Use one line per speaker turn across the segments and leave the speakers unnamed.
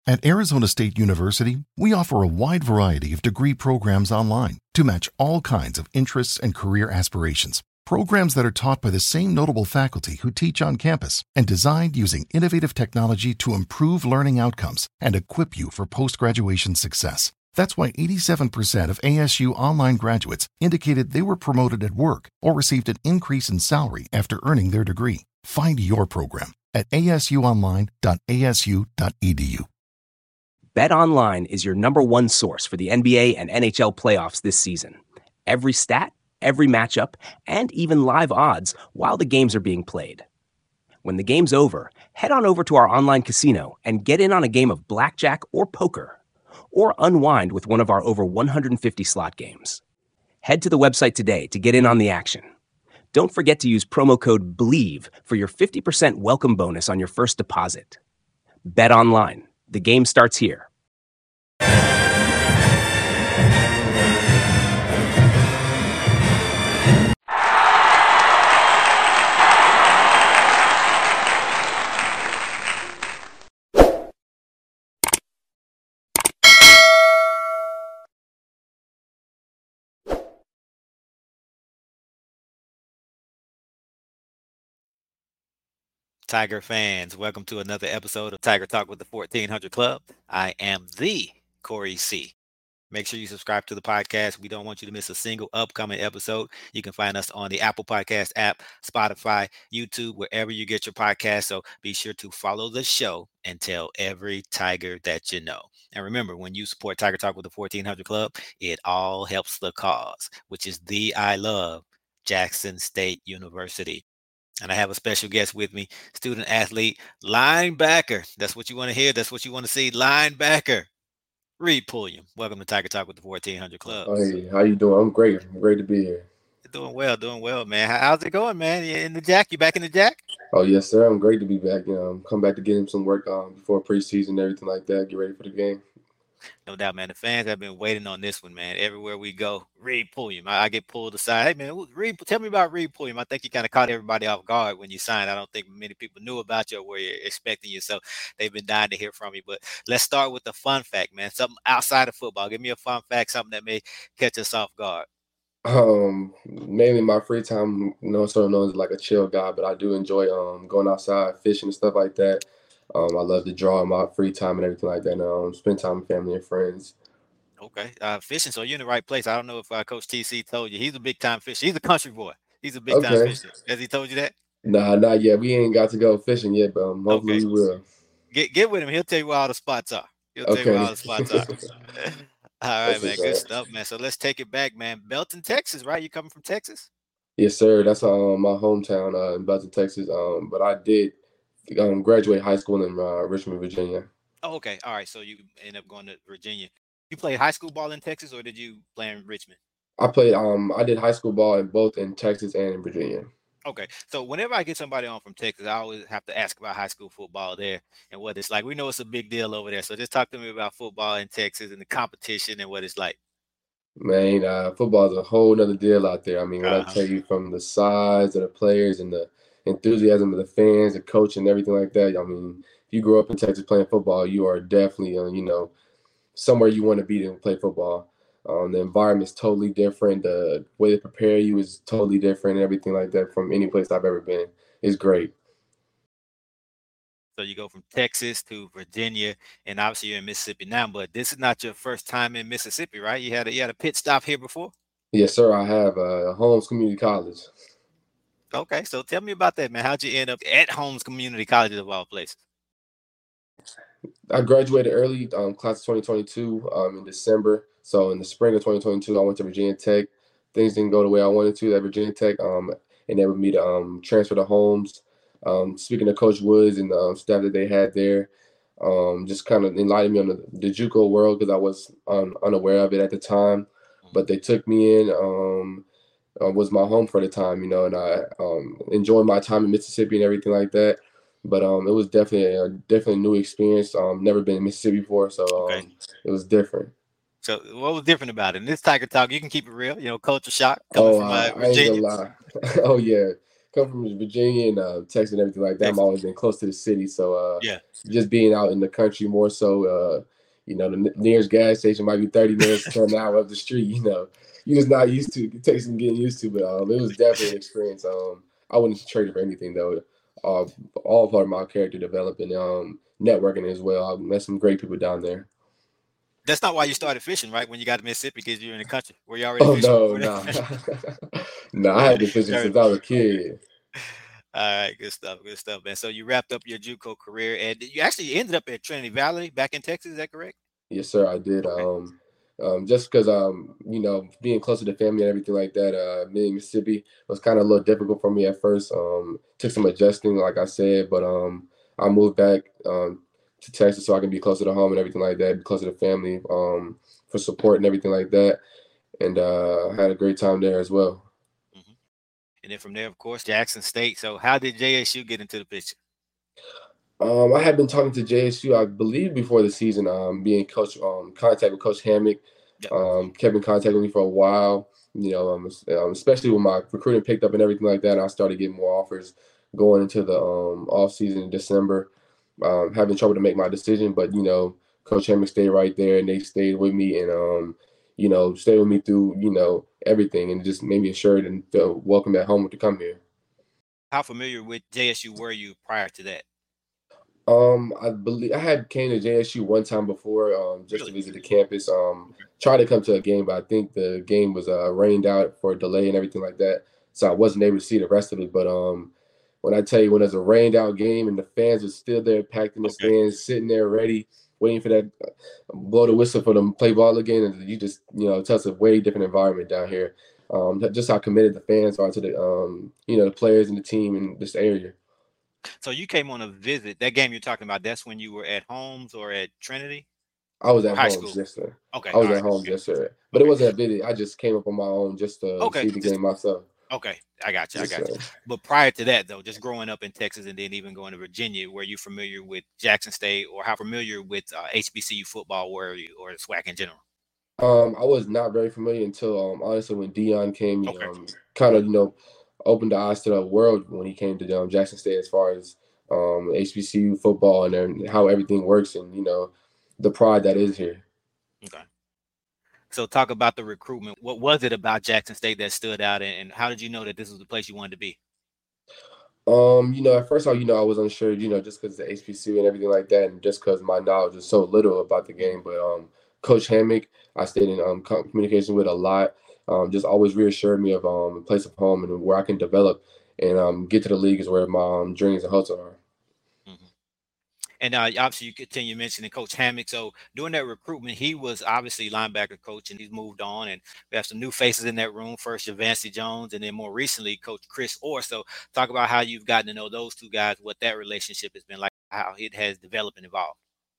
At Arizona State University, we offer a wide variety of degree programs online to match all kinds of interests and career aspirations. Programs that are taught by the same notable faculty who teach on campus and designed using innovative technology to improve learning outcomes and equip you for post-graduation success. That's why 87% of ASU online graduates indicated they were promoted at work or received an increase in salary after earning their degree. Find your program at asuonline.asu.edu.
BetOnline is your number one source for the NBA and NHL playoffs this season. Every stat, every matchup, and even live odds while the games are being played. When the game's over, head on over to our online casino and get in on a game of blackjack or poker, or unwind with one of our over 150 slot games. Head to the website today to get in on the action. Don't forget to use promo code BLEAV for your 50% welcome bonus on your first deposit. BetOnline. The game starts here.
Tiger fans, welcome to another episode of Tiger Talk with the 1400 Club. I am the Corey C. Make sure you subscribe to the podcast. We don't want you to miss a single upcoming episode. You can find us on the Apple Podcast app, Spotify, YouTube, wherever you get your podcast. So be sure to follow the show and tell every Tiger that you know. And remember, when you support Tiger Talk with the 1400 Club, it all helps the cause, which is the I love Jackson State University. And I have a special guest with me, student athlete, linebacker. That's what you want to hear. That's what you want to see. Linebacker, Reed Pulliam. Welcome to Tiger Talk with the 1400 Club.
Hey, how you doing? I'm great. I'm great to be here.
Doing well, man. How's it going, man? You in the Jack? You back in the Jack?
Oh, yes, sir. I'm great to be back. Come back to get him some work before preseason and everything like that. Get ready for the game.
No doubt, man. The fans have been waiting on this one, man. Everywhere we go, Reed Pulliam. I get pulled aside. Hey, man, Reed, tell me about Reed Pulliam. I think you kind of caught everybody off guard when you signed. I don't think many people knew about you or were expecting you, so they've been dying to hear from you. But let's start with the fun fact, man. Something outside of football. Give me a fun fact, something that may catch us off guard.
Mainly my free time, sort of known as like a chill guy, but I do enjoy going outside, fishing and stuff like that. I love to draw in my free time and everything like that. And spend time with family and friends.
Okay. Fishing, so you're in the right place. I don't know if Coach TC told you. He's a big-time fisher. He's a country boy. He's a big-time fisher. Has he told you that?
Nah, not yet. We ain't got to go fishing yet, but hopefully we will.
Get with him. He'll tell you where all the spots are. All right, man. Good stuff, man. So let's take it back, man. Belton, Texas, right? You coming from Texas?
Yes, sir. That's my hometown in Belton, Texas. But I did graduate high school in Richmond, Virginia.
Oh, okay. All right. So you end up going to Virginia. You played high school ball in Texas, or did you play in Richmond?
I played. I did high school ball both in Texas and in Virginia.
Okay. So whenever I get somebody on from Texas, I always have to ask about high school football there and what it's like. We know it's a big deal over there. So just talk to me about football in Texas and the competition and what it's like.
Man, football is a whole nother deal out there. I mean, when I tell you from the size of the players and the enthusiasm of the fans, the coach, and everything like that. I mean, if you grow up in Texas playing football, you are definitely, somewhere you want to be to play football. The environment is totally different. The way they prepare you is totally different and everything like that from any place I've ever been. It's great.
So you go from Texas to Virginia, and obviously you're in Mississippi now, but this is not your first time in Mississippi, right? You had a pit stop here before?
Yes, sir. I have Holmes Community College.
Okay, so tell me about that, man. How'd you end up at Holmes Community College of all places?
I graduated early, class of 2022 in December. So in the spring of 2022, I went to Virginia Tech. Things didn't go the way I wanted to at Virginia Tech. Enabled me to transfer to Holmes. Speaking of Coach Woods and the staff that they had there, just kind of enlightened me on the JUCO world because I was unaware of it at the time. But they took me in, was my home for the time, and I enjoyed my time in Mississippi and everything like that. But it was definitely a new experience. Never been in Mississippi before, so it was different.
So what was different about it? In this Tiger Talk, you can keep it real, culture shock
coming from Virginia. I ain't gonna lie. Oh, yeah. come from Virginia and Texas and everything like that. I'm
Texas.
always been close to the city, so
Yeah.
just being out in the country more so. The nearest gas station might be 30 minutes to an hour up the street. You're just not used to. It takes some getting used to, but it was definitely an experience. I wouldn't trade it for anything though. All part of my character development, networking as well. I met some great people down there.
That's not why you started fishing, right? When you got to Mississippi, because you're in the country. Were you already fishing?
Oh no, no, I had been fishing since I was a kid.
All right, good stuff, man. So you wrapped up your JUCO career, and you actually ended up at Trinity Valley back in Texas. Is that correct?
Yes, sir, I did.
Okay.
Just because being closer to family and everything like that, being in Mississippi was kind of a little difficult for me at first. Took some adjusting, like I said, but I moved back to Texas so I can be closer to home and everything like that, be closer to family, for support and everything like that, and had a great time there as well.
Mm-hmm. And then from there, of course, Jackson State. So how did JSU get into the picture?
I had been talking to JSU, I believe, before the season, being coach, contact with Coach Hammock.
Yep.
Kept in contact with me for a while, especially when my recruiting picked up and everything like that. And I started getting more offers going into the off season in December. Having trouble to make my decision, but Coach Hammock stayed right there, and they stayed with me, and stayed with me through everything, and just made me assured and felt welcome at home to come here.
How familiar with JSU were you prior to that?
I believe I had came to JSU one time before, just
Really?
to visit the campus. Tried to come to a game, but I think the game was rained out for a delay and everything like that, so I wasn't able to see the rest of it. But when I tell you, when there's a rained out game and the fans are still there, packed in the stands, sitting there ready, waiting for that blow the whistle for them to play ball again, and you just tell us a way different environment down here. Just how committed the fans are to the players and the team in this area.
So you came on a visit. That game you're talking about, that's when you were at Holmes or at Trinity?
I was at
High
home,
school?
yes, sir.
Okay.
I was
All
at
right.
home, yes, sir. But it wasn't a visit. I just came up on my own just to see the game myself.
Okay, I got you.
Yes,
But prior to that, though, just growing up in Texas and then even going to Virginia, were you familiar with Jackson State, or how familiar with HBCU football were you, or SWAC in general?
I was not very familiar until honestly when Deion came, kind of opened the eyes to the world when he came to Jackson State as far as HBCU football and then how everything works and the pride that is here.
Okay. So talk about the recruitment. What was it about Jackson State that stood out, and how did you know that this was the place you wanted to be?
At first, I was unsure, just because the HBCU and everything like that, and just because my knowledge is so little about the game. But Coach Hammock, I stayed in communication with a lot. Just always reassured me of a place of home and where I can develop and get to the league is where my dreams and hopes are.
Mm-hmm. And obviously, you continue mentioning Coach Hammock. So during that recruitment, he was obviously linebacker coach, and he's moved on. And we have some new faces in that room. First, Javancy Jones, and then more recently, Coach Chris Orr. So talk about how you've gotten to know those two guys, what that relationship has been like, how it has developed and evolved.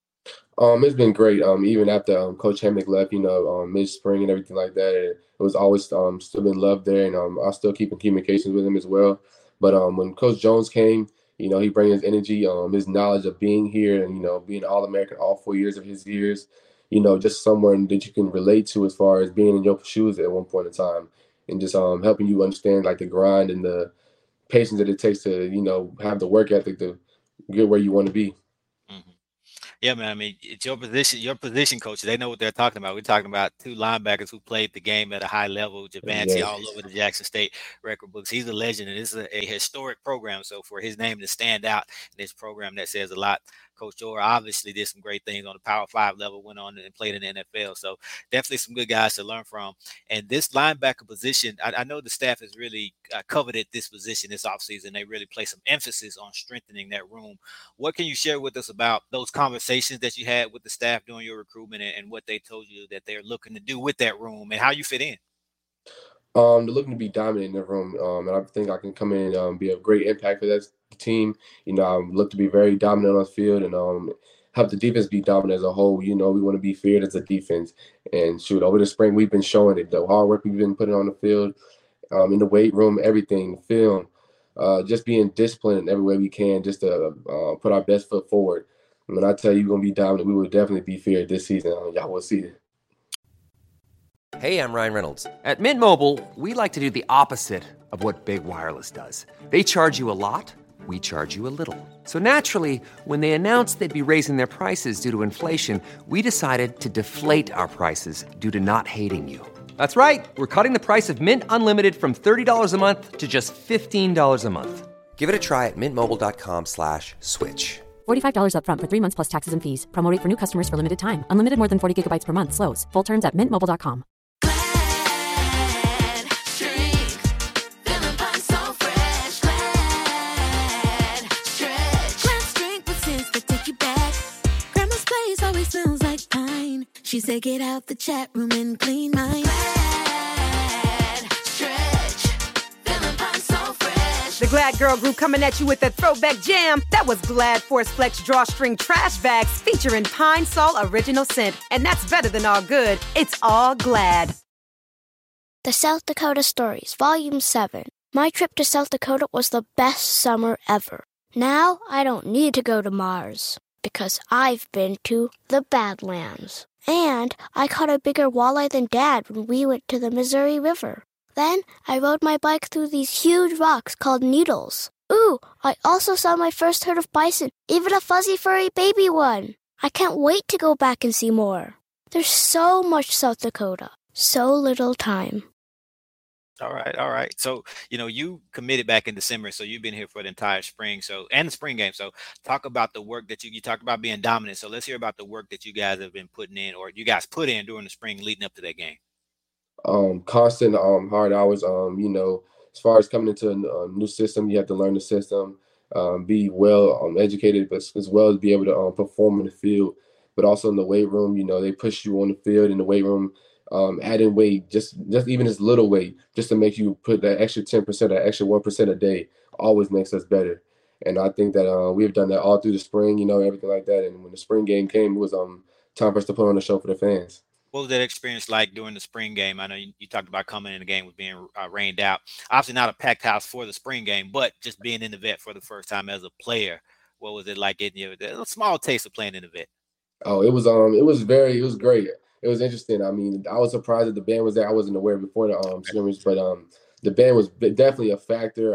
It's been great. Even after Coach Hammock left, mid-spring and everything like that, it was always still been love there, and I still keep in communications with him as well. But when Coach Jones came, he brings his energy, his knowledge of being here, and being All-American all 4 years of his years. Just someone that you can relate to as far as being in your shoes at one point in time, and just helping you understand like the grind and the patience that it takes to have the work ethic to get where you want to be.
Mm-hmm. Yeah, man. I mean, it's your position coach. They know what they're talking about. We're talking about two linebackers who played the game at a high level. Javancy all over the Jackson State record books. He's a legend, and this is a historic program. So for his name to stand out in this program, that says a lot. Coach Orr obviously did some great things on the Power 5 level, went on and played in the NFL. So definitely some good guys to learn from. And this linebacker position, I know the staff has really coveted this position this offseason. They really place some emphasis on strengthening that room. What can you share with us about those conversations that you had with the staff during your recruitment and what they told you that they're looking to do with that room and how you fit in?
They're looking to be dominant in the room, and I think I can come in and be a great impact for that team. I look to be very dominant on the field and help the defense be dominant as a whole. We want to be feared as a defense. And shoot, over the spring, we've been showing it. The hard work we've been putting on the field, in the weight room, everything, film, just being disciplined in every way we can just to put our best foot forward. And when I tell you we're going to be dominant, we will definitely be feared this season. Y'all will see it.
Hey, I'm Ryan Reynolds. At Mint Mobile, we like to do the opposite of what Big Wireless does. They charge you a lot, we charge you a little. So naturally, when they announced they'd be raising their prices due to inflation, we decided to deflate our prices due to not hating you. That's right. We're cutting the price of Mint Unlimited from $30 a month to just $15 a month. Give it a try at mintmobile.com/switch.
$45 up front for 3 months plus taxes and fees. Promo rate for new customers for limited time. Unlimited more than 40 gigabytes per month. Slows full terms at mintmobile.com.
She said, get out the chat room and clean mine. Glad stretch, feeling fine, so fresh.
The Glad Girl Group coming at you with that throwback jam. That was Glad Force Flex Drawstring Trash Bags featuring Pine Sol Original Scent. And that's better than all good. It's all Glad.
The South Dakota Stories, Volume 7. My trip to South Dakota was the best summer ever. Now I don't need to go to Mars because I've been to the Badlands. And I caught a bigger walleye than Dad when we went to the Missouri River. Then I rode my bike through these huge rocks called needles. Ooh, I also saw my first herd of bison, even a fuzzy furry baby one. I can't wait to go back and see more. There's so much South Dakota, so little time.
All right. So, you committed back in December, so you've been here for the entire spring, and the spring game. So talk about the work that you talked about being dominant. So let's hear about the work that you guys have been putting in, or you guys put in during the spring leading up to that game.
Constant, hard hours. As far as coming into a new system, you have to learn the system, be well educated, but as well as be able to perform in the field, but also in the weight room. They push you on the field in the weight room. Adding weight, just even as little weight, just to make you put that extra 10%, that extra 1% a day, always makes us better. And I think that we've done that all through the spring, everything like that. And when the spring game came, it was time for us to put on a show for the fans.
What was that experience like during the spring game? I know you talked about coming in the game with being rained out. Obviously not a packed house for the spring game, but just being in the vet for the first time as a player. What was it like getting a small taste of playing in the vet?
Oh, it was great. It was interesting. I mean, I was surprised that the band was there. I wasn't aware before the scrimmage, but the band was definitely a factor.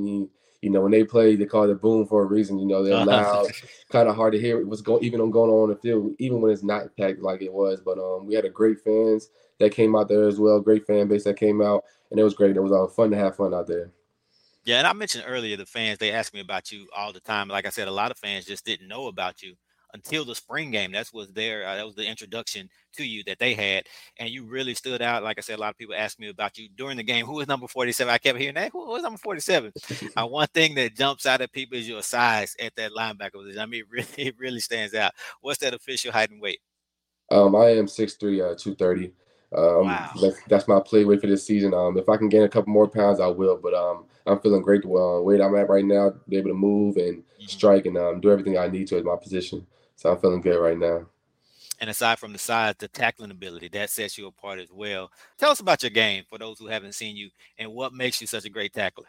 When they played, they called it boom for a reason. They're loud, kind of hard to hear what's going on the field, even when it's not packed like it was. But we had a great fans that came out there as well, great fan base that came out, and it was great. It was fun to have fun out there.
Yeah, and I mentioned earlier the fans, they ask me about you all the time. Like I said, a lot of fans just didn't know about you until the spring game. That was the introduction to you that they had, and you really stood out. Like I said, a lot of people asked me about you during the game. Who is number 47? I kept hearing that. Who is number 47? One thing that jumps out at people is your size at that linebacker position. I mean, it really stands out. What's that official height and weight?
I am 6'3", 230.
Wow.
That's my play weight for this season. If I can gain a couple more pounds, I will. But I'm feeling great. Weight I'm at right now, be able to move and strike and do everything I need to at my position. So I'm feeling good right now.
And aside from the size, the tackling ability, that sets you apart as well. Tell us about your game for those who haven't seen you, and what makes you such a great tackler.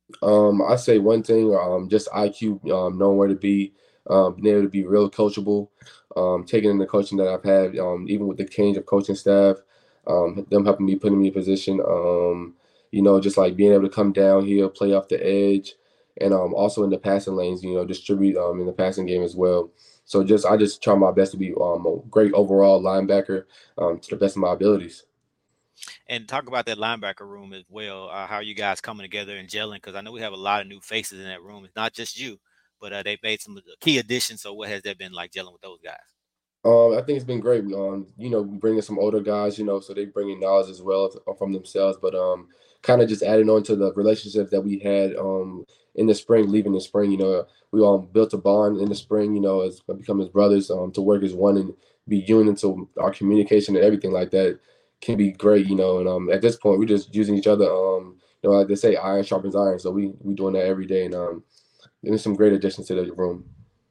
I say one thing, just IQ, knowing where to be, being able to be real coachable, taking in the coaching that I've had, even with the change of coaching staff, them helping me, putting me in position, just like being able to come downhill, play off the edge, and also in the passing lanes, distribute in the passing game as well. So I just try my best to be a great overall linebacker to the best of my abilities.
And talk about that linebacker room as well. How are you guys coming together and gelling? Because I know we have a lot of new faces in that room. It's not just you, but they've made some key additions. So what has that been like gelling with those guys?
I think it's been great. Bringing some older guys, so they bring in knowledge as well from themselves, but kind of just adding on to the relationships that we had in the spring, leaving the spring. We all built a bond in the spring, as become as brothers, to work as one and be union. So our communication and everything like that can be great, and at this point we're just using each other. Like they say, iron sharpens iron. So we doing that every day, and there's some great additions to the room.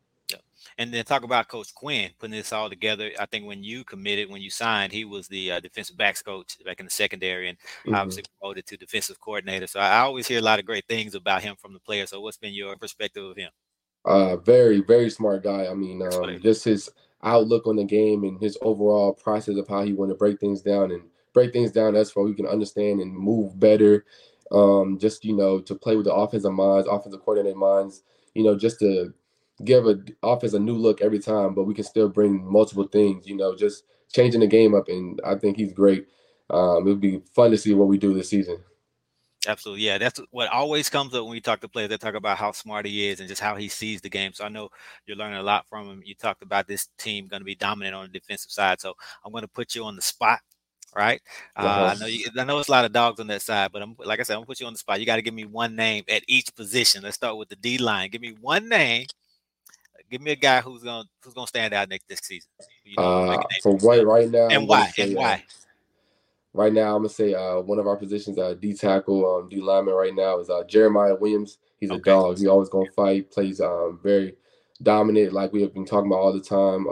And then talk about Coach Quinn putting this all together. I think when you signed, he was the defensive backs coach back in the secondary, and obviously promoted to defensive coordinator. So I always hear a lot of great things about him from the players. So what's been your perspective of him?
Very, very smart guy. I mean, just his outlook on the game and his overall process of how he want to break things down and break things down to us where we can understand and move better. Just, to play with the offensive coordinator minds, just to give a offense a new look every time, but we can still bring multiple things, just changing the game up. And I think he's great. It'll be fun to see what we do this season.
Absolutely. Yeah, that's what always comes up when we talk to players. They talk about how smart he is and just how he sees the game. So I know you're learning a lot from him. You talked about this team going to be dominant on the defensive side. So I'm going to put you on the spot, right? I know it's a lot of dogs on that side, but like I said, I'm going to put you on the spot. You got to give me one name at each position. Let's start with the D line. Give me one name. Give me a guy who's gonna stand out this season.
So right now,
and why?
Right now, I'm gonna say one of our positions, D tackle, D lineman. Right now is Jeremiah Williams. He's a dog. He always gonna fight. Plays very dominant, like we have been talking about all the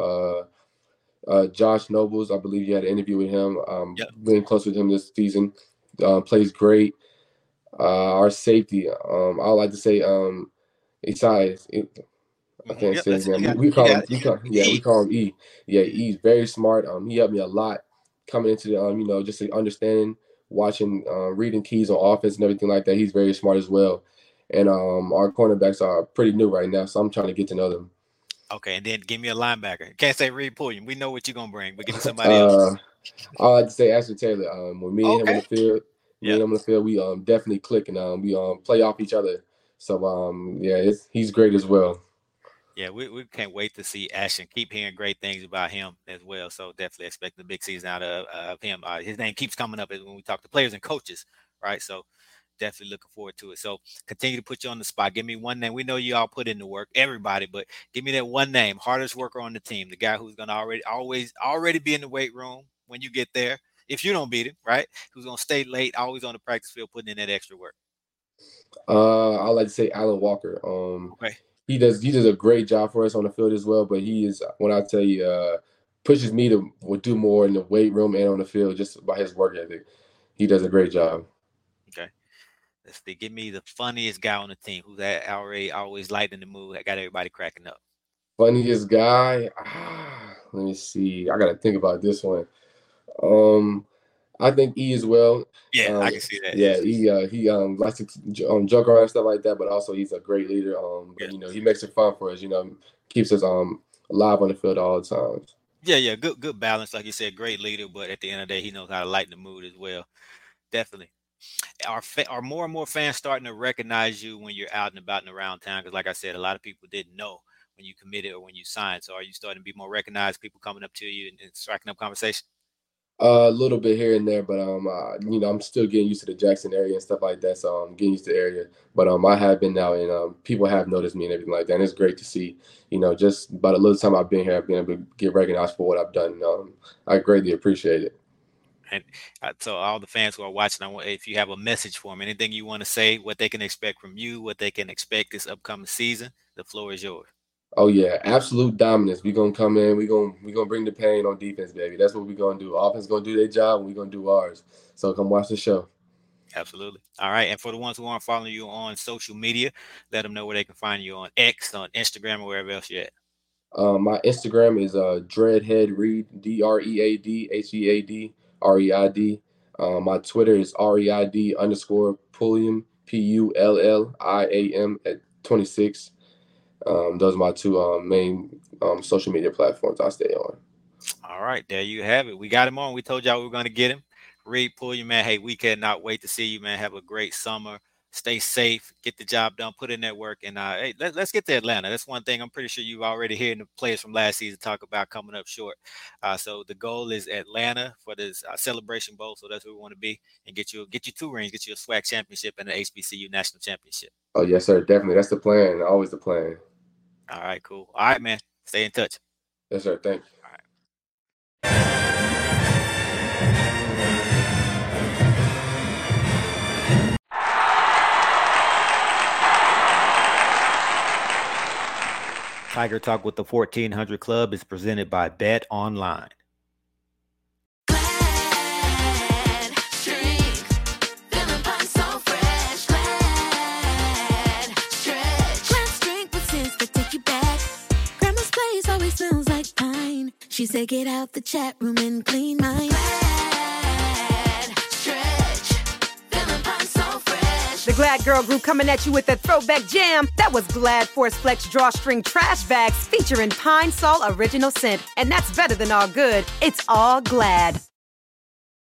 time. Josh Nobles, I believe you had an interview with him. Getting close with him this season. Plays great. Our safety, I like to say, Isai. I can't say his name. We call him E. Yeah, E's very smart. He helped me a lot coming into the just understanding, watching, reading keys on offense and everything like that. He's very smart as well. And our cornerbacks are pretty new right now, so I'm trying to get to know them.
Okay, and then give me a linebacker. Can't say Reed Pulliam. We know what you're gonna bring, but give me somebody else.
I like to say Ashton Taylor. When me and him on the field, we definitely click and we play off each other. So he's great as well.
Yeah, we can't wait to see Ashton. Keep hearing great things about him as well. So definitely expect the big season out of him. His name keeps coming up when we talk to players and coaches, right? So definitely looking forward to it. So continue to put you on the spot. Give me one name. We know you all put in the work, everybody, but give me that one name, hardest worker on the team, the guy who's going to already be in the weight room when you get there. If you don't beat him, right? Who's going to stay late, always on the practice field, putting in that extra work.
I like to say Alan Walker.
Okay.
He does a great job for us on the field as well, but he is, when I tell you, pushes me to do more in the weight room and on the field just by his work ethic. He does a great job.
Okay. Let's see. Give me the funniest guy on the team who's always lighting the mood. I got everybody cracking up.
Funniest guy? Let me see. I got to think about this one. I think E as well.
Yeah, I can see that.
Yeah, he likes to joke around and stuff like that, but also he's a great leader. But, he makes it fun for us. Keeps us alive on the field all the time.
Yeah, good balance, like you said, great leader. But at the end of the day, he knows how to lighten the mood as well. Definitely. Are more and more fans starting to recognize you when you're out and about and around town? Because, like I said, a lot of people didn't know when you committed or when you signed. So, are you starting to be more recognized? People coming up to you and striking up conversation?
A little bit here and there, but I'm still getting used to the Jackson area and stuff like that. So I'm getting used to the area. But I have been now, and people have noticed me and everything like that. And it's great to see. Just about a little time I've been here, I've been able to get recognized for what I've done. I greatly appreciate it.
And so all the fans who are watching, if you have a message for them, anything you want to say, what they can expect from you, what they can expect this upcoming season, the floor is yours.
Oh yeah, absolute dominance. We're gonna come in, we're gonna bring the pain on defense, baby. That's what we're gonna do. Offense gonna do their job and we're gonna do ours. So come watch the show.
Absolutely. All right. And for the ones who aren't following you on social media, let them know where they can find you on X, on Instagram, or wherever else you're at.
My Instagram is Dreadhead Reed, DREADHEAD REID. My Twitter is REID_Pulliam PULLIAM at 26. Those are my two main social media platforms I stay on.
All right, there you have it. We got him on. We told y'all we were going to get him. Reed Pulliam, man. Hey, we cannot wait to see you, man. Have a great summer. Stay safe. Get the job done. Put in that work. And hey, let's get to Atlanta. That's one thing I'm pretty sure you've already heard the players from last season talk about coming up short. So the goal is Atlanta for this Celebration Bowl. So that's where we want to be and get you 2 rings, get you a SWAC championship and an HBCU national championship.
Oh, yes, sir. Definitely. That's the plan. Always the plan.
All right, cool. All right, man. Stay in touch.
Yes, sir. Thank you.
All right. Tiger Talk with the 1400 Club is presented by Bet Online.
She said, get out the chat room and clean my Glad
The Glad Girl Group coming at you with that throwback jam. That was Glad Force Flex Drawstring Trash Bags featuring Pine Sol Original Scent. And that's better than all good. It's all Glad.